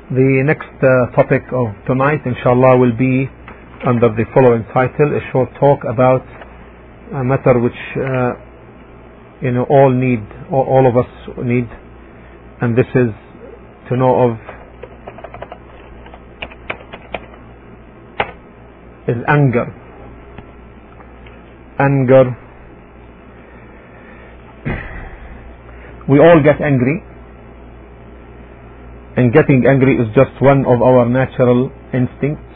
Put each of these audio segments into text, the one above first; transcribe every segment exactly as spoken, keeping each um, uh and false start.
The next uh, topic of tonight, inshallah, will be under the following title: a short talk about a matter which uh, you know all need, all, all of us need, and this is to know of is anger. Anger. We all get angry. And getting angry is just one of our natural instincts.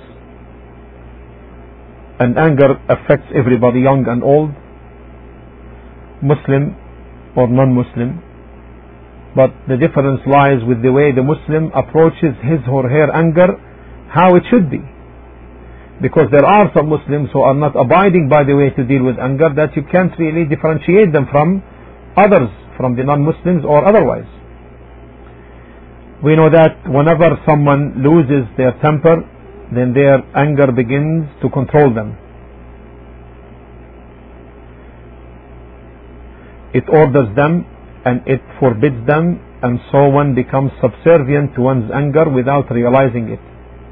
And anger affects everybody, young and old, Muslim or non-Muslim. But the difference lies with the way the Muslim approaches his or her anger, how it should be. Because there are some Muslims who are not abiding by the way to deal with anger, that you can't really differentiate them from others, from the non-Muslims or otherwise. We know that whenever someone loses their temper, then their anger begins to control them. It orders them and it forbids them, and so one becomes subservient to one's anger without realizing it.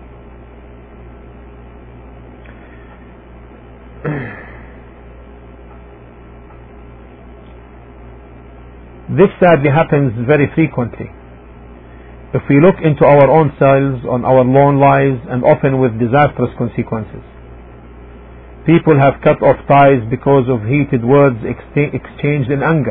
This sadly happens very frequently. If we look into our own selves, on our lone lives, and often with disastrous consequences. People have cut off ties because of heated words ex- exchanged in anger.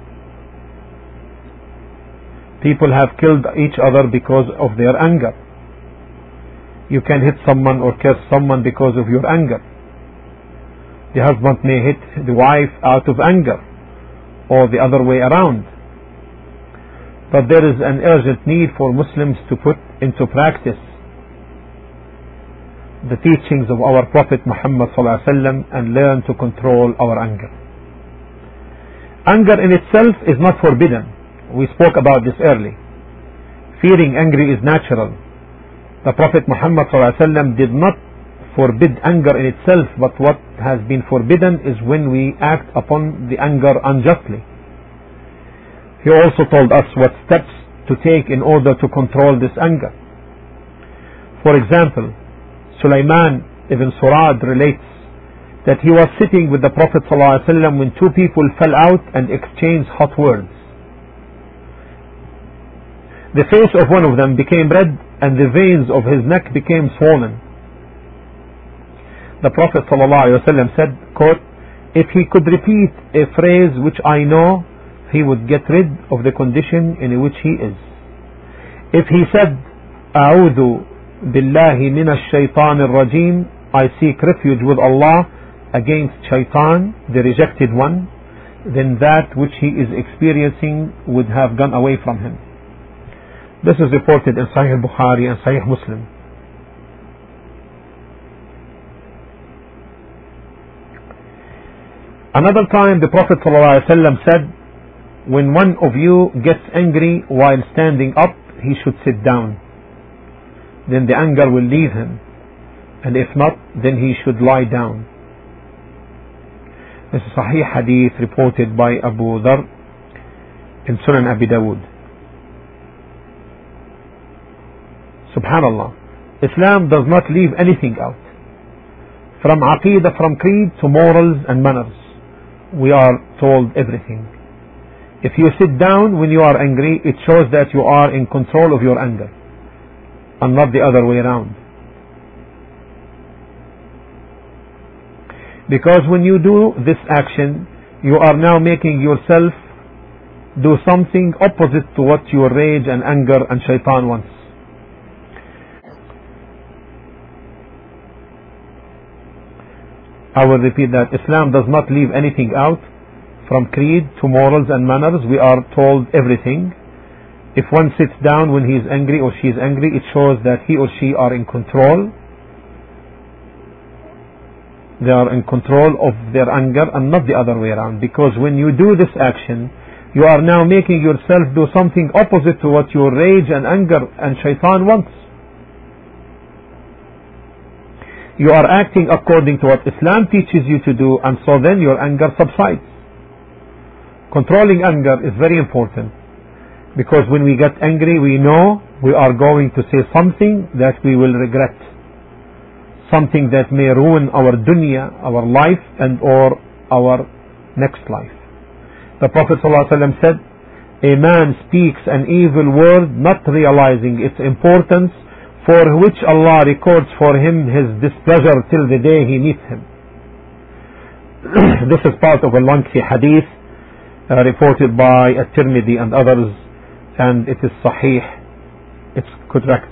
People have killed each other because of their anger. You can hit someone or curse someone because of your anger. The husband may hit the wife out of anger, or the other way around. But there is an urgent need for Muslims to put into practice the teachings of our Prophet Muhammad sallallahu alaihi wasallam and learn to control our anger. Anger in itself is not forbidden. We spoke about this early. Feeling angry is natural. The Prophet Muhammad sallallahu alaihi wasallam did not forbid anger in itself, but what has been forbidden is when we act upon the anger unjustly. He also told us what steps to take in order to control this anger. For example, Sulaiman ibn Surad relates that he was sitting with the Prophet ﷺ when two people fell out and exchanged hot words. The face of one of them became red and the veins of his neck became swollen. The Prophet ﷺ said, quote, "If he could repeat a phrase which I know, he would get rid of the condition in which he is. If he said, A'udhu billahi minash shaitanir rajim, I seek refuge with Allah against shaitan, the rejected one, then that which he is experiencing would have gone away from him." This is reported in Sahih Bukhari and Sahih Muslim. Another time the Prophet ﷺ said, when one of you gets angry while standing up, he should sit down. Then the anger will leave him. And if not, then he should lie down. This is Sahih Hadith reported by Abu Dharr in Sunan Abi Dawud. Subhanallah. Islam does not leave anything out. From Aqidah, from creed to morals and manners, we are told everything. If you sit down when you are angry, it shows that you are in control of your anger, and not the other way around. Because when you do this action, you are now making yourself do something opposite to what your rage and anger and shaitan wants. I will repeat that. Islam does not leave anything out. From creed to morals and manners, we are told everything. If one sits down when he is angry or she is angry, it shows that he or she are in control. They are in control of their anger and not the other way around. Because when you do this action, you are now making yourself do something opposite to what your rage and anger and shaitan wants. You are acting according to what Islam teaches you to do, and so then your anger subsides. Controlling anger is very important, because when we get angry, we know we are going to say something that we will regret, something that may ruin our dunya, our life, and or our next life. The Prophet ﷺ said, a man speaks an evil word not realizing its importance, for which Allah records for him his displeasure till the day he meets him. This is part of a lengthy hadith uh, reported by At-Tirmidhi and others, and it is sahih, it's correct.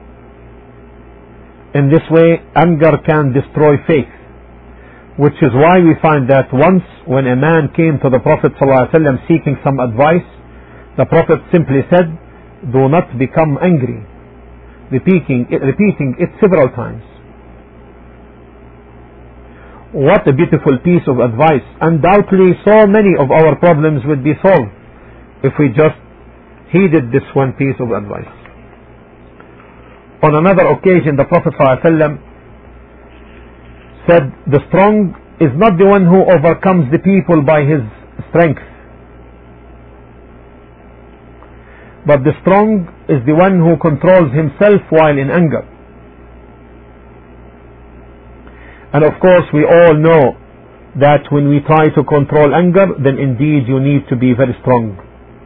In this way, anger can destroy faith, which is why we find that once when a man came to the Prophet ﷺ seeking some advice, the Prophet simply said, do not become angry, repeating it, repeating it several times. What a beautiful piece of advice. Undoubtedly so many of our problems would be solved if we just heeded this one piece of advice. On another occasion, the Prophet ﷺ said, the strong is not the one who overcomes the people by his strength, but the strong is the one who controls himself while in anger. And of course we all know that when we try to control anger, then indeed you need to be very strong.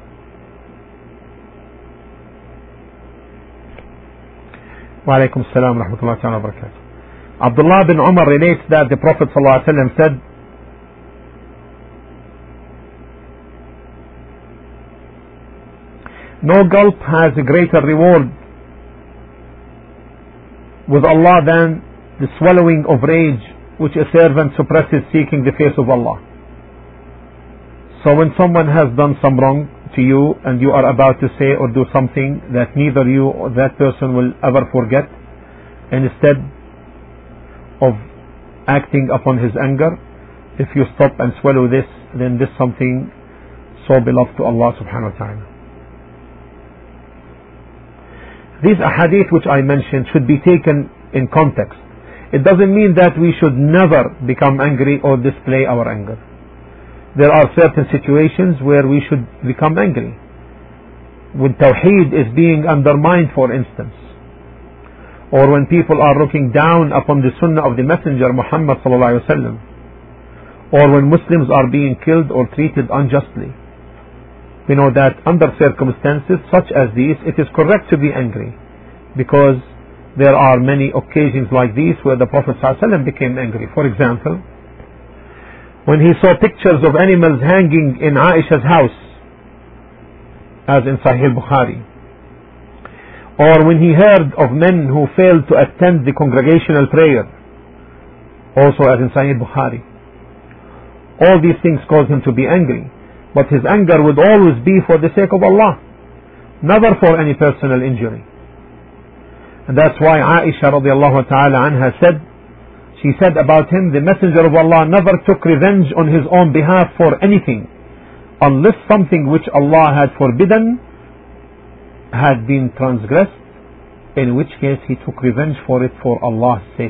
Wa alaikum salam wa rahmatullahi wa barakatuh. Abdullah bin Umar relates that the Prophet ﷺ said, no gulp has a greater reward with Allah than the swallowing of rage which a servant suppresses seeking the face of Allah. So when someone has done some wrong to you and you are about to say or do something that neither you or that person will ever forget, and instead of acting upon his anger, if you stop and swallow this, then this is something so beloved to Allah subhanahu wa ta'ala. These ahadith which I mentioned should be taken in context. It doesn't mean that we should never become angry or display our anger. There are certain situations where we should become angry. When Tawheed is being undermined, for instance, or when people are looking down upon the Sunnah of the Messenger Muhammad sallallahu alaihi wasallam, or when Muslims are being killed or treated unjustly. We know that under circumstances such as these, it is correct to be angry, because there are many occasions like these where the Prophet ﷺ became angry. For example, when he saw pictures of animals hanging in Aisha's house, as in Sahih Bukhari, or when he heard of men who failed to attend the congregational prayer, also as in Sahih Bukhari. All these things caused him to be angry, but his anger would always be for the sake of Allah, never for any personal injury. And that's why Aisha radiallahu ta'ala anha said, she said about him, the Messenger of Allah never took revenge on his own behalf for anything, unless something which Allah had forbidden had been transgressed, in which case he took revenge for it for Allah's sake.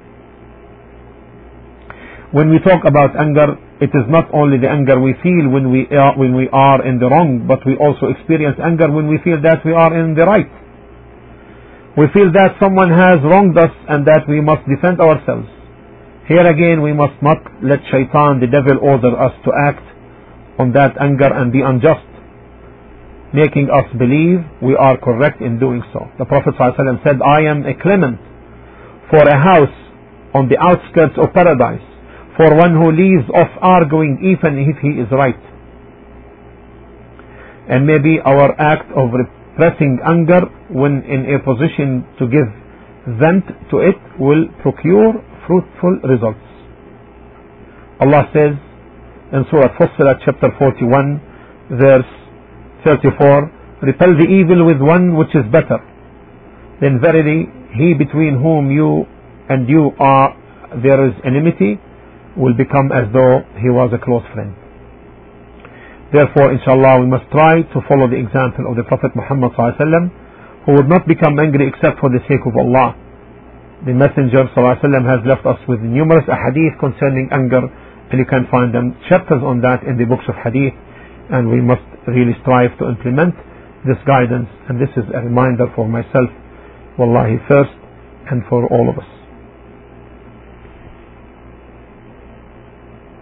When we talk about anger, it is not only the anger we feel when we are, when we are in the wrong, but we also experience anger when we feel that we are in the right. We feel that someone has wronged us and that we must defend ourselves. Here again, we must not let shaitan, the devil, order us to act on that anger and be unjust, making us believe we are correct in doing so. The Prophet ﷺ said, I am a clement for a house on the outskirts of paradise, for one who leaves off arguing even if he is right. And maybe our act of repressing anger when in a position to give vent to it will procure fruitful results. Allah says in Surah Fussilat chapter forty-one verse thirty-four, repel the evil with one which is better, then verily he between whom you and you are there is enmity will become as though he was a close friend. Therefore, inshallah, we must try to follow the example of the Prophet Muhammad sallallahu alaihi wasallam, who would not become angry except for the sake of Allah. The Messenger sallallahu alaihi wasallam has left us with numerous ahadith concerning anger, and you can find them chapters on that in the books of hadith, and we must really strive to implement this guidance, and this is a reminder for myself, wallahi, first, and for all of us.